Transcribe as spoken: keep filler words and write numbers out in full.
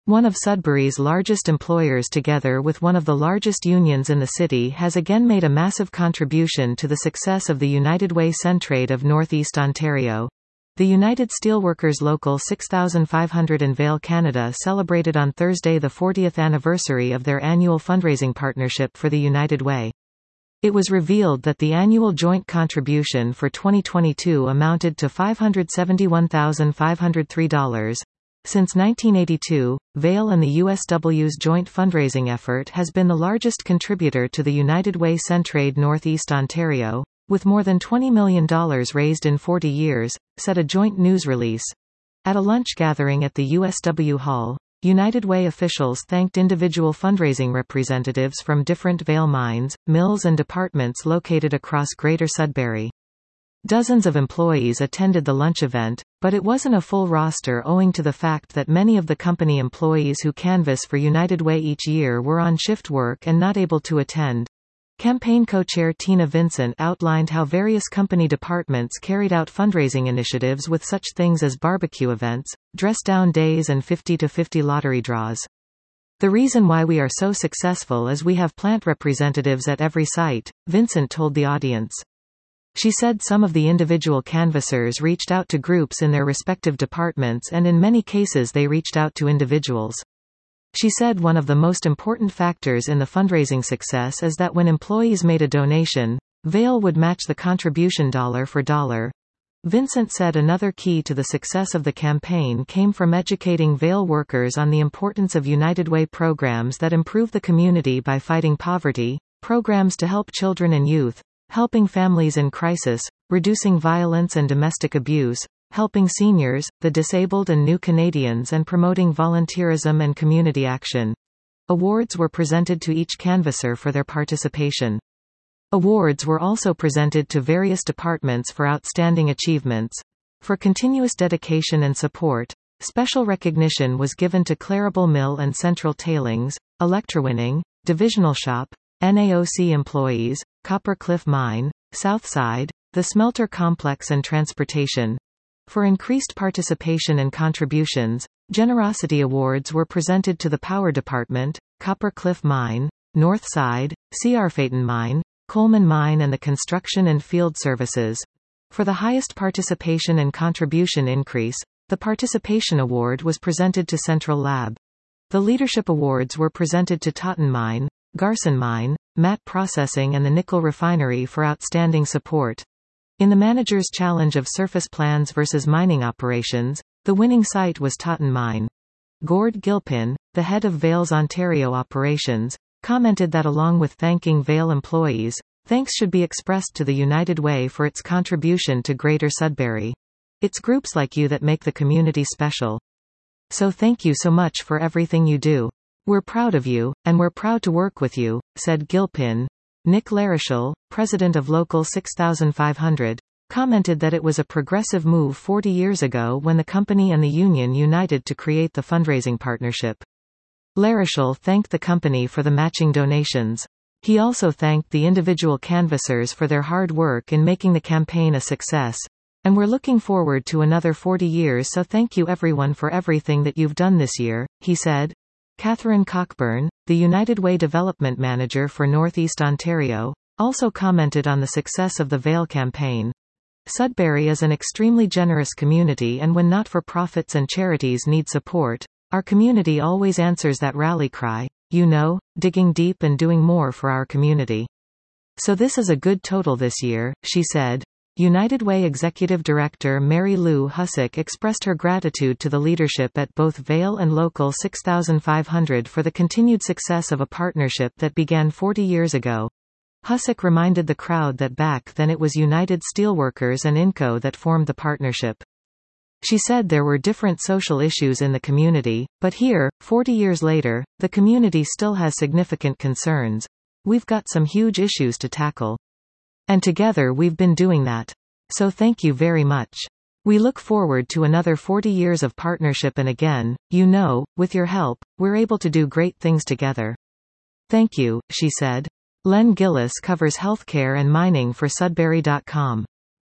One of Sudbury's largest employers, together with one of the largest unions in the city, has again made a massive contribution to the success of the United Way Centraid of North East Ontario. The United Steelworkers Local six thousand five hundred in Vail, Canada celebrated on Thursday the fortieth anniversary of their annual fundraising partnership for the United Way. It was revealed that the annual joint contribution for twenty twenty-two amounted to five hundred seventy-one thousand five hundred three dollars. Since nineteen eighty-two, Vail and the U S W's joint fundraising effort has been the largest contributor to the United Way Centraid North East Ontario, with more than twenty million dollars raised in forty years, said a joint news release. At a lunch gathering at the U S W Hall, United Way officials thanked individual fundraising representatives from different Vail mines, mills and departments located across Greater Sudbury. Dozens of employees attended the lunch event, but it wasn't a full roster owing to the fact that many of the company employees who canvass for United Way each year were on shift work and not able to attend. Campaign co-chair Tina Vincent outlined how various company departments carried out fundraising initiatives with such things as barbecue events, dress-down days and fifty to fifty lottery draws. The reason why we are so successful is we have plant representatives at every site, Vincent told the audience. She said some of the individual canvassers reached out to groups in their respective departments, and in many cases they reached out to individuals. She said one of the most important factors in the fundraising success is that when employees made a donation, Vail would match the contribution dollar for dollar. Vincent said another key to the success of the campaign came from educating Vail workers on the importance of United Way programs that improve the community by fighting poverty, programs to help children and youth, helping families in crisis, reducing violence and domestic abuse, helping seniors, the disabled and new Canadians, and promoting volunteerism and community action. Awards were presented to each canvasser for their participation. Awards were also presented to various departments for outstanding achievements. For continuous dedication and support, special recognition was given to Clarabelle Mill and Central Tailings, Electrowinning, Divisional Shop, N A O C employees, Copper Cliff Mine, Southside, the Smelter Complex and Transportation. For increased participation and contributions, Generosity Awards were presented to the Power Department, Copper Cliff Mine, Northside, Ciarfayton Mine, Coleman Mine and the Construction and Field Services. For the highest participation and contribution increase, the Participation Award was presented to Central Lab. The Leadership Awards were presented to Totten Mine, Garson Mine, Matte Processing and the Nickel Refinery for outstanding support. In the Manager's Challenge of Surface Plans versus Mining Operations, the winning site was Totten Mine. Gord Gilpin, the head of Vail's Ontario operations, commented that along with thanking Vail employees, thanks should be expressed to the United Way for its contribution to Greater Sudbury. It's groups like you that make the community special. So thank you so much for everything you do. We're proud of you, and we're proud to work with you, said Gilpin. Nick Larichel, president of Local six thousand five hundred, commented that it was a progressive move forty years ago when the company and the union united to create the fundraising partnership. Larichel thanked the company for the matching donations. He also thanked the individual canvassers for their hard work in making the campaign a success. And we're looking forward to another forty years, so thank you everyone for everything that you've done this year, he said. Catherine Cockburn, the United Way Development Manager for North East Ontario, also commented on the success of the Vail campaign. Sudbury is an extremely generous community, and when not-for-profits and charities need support, our community always answers that rally cry, you know, digging deep and doing more for our community. So this is a good total this year, she said. United Way Executive Director Mary Lou Hussick expressed her gratitude to the leadership at both Vail and Local six thousand five hundred for the continued success of a partnership that began forty years ago. Hussick reminded the crowd that back then it was United Steelworkers and Inco that formed the partnership. She said there were different social issues in the community, but here, forty years later, the community still has significant concerns. We've got some huge issues to tackle. And together we've been doing that. So thank you very much. We look forward to another forty years of partnership, and again, you know, with your help, we're able to do great things together. Thank you, she said. Len Gillis covers healthcare and mining for Sudbury dot com.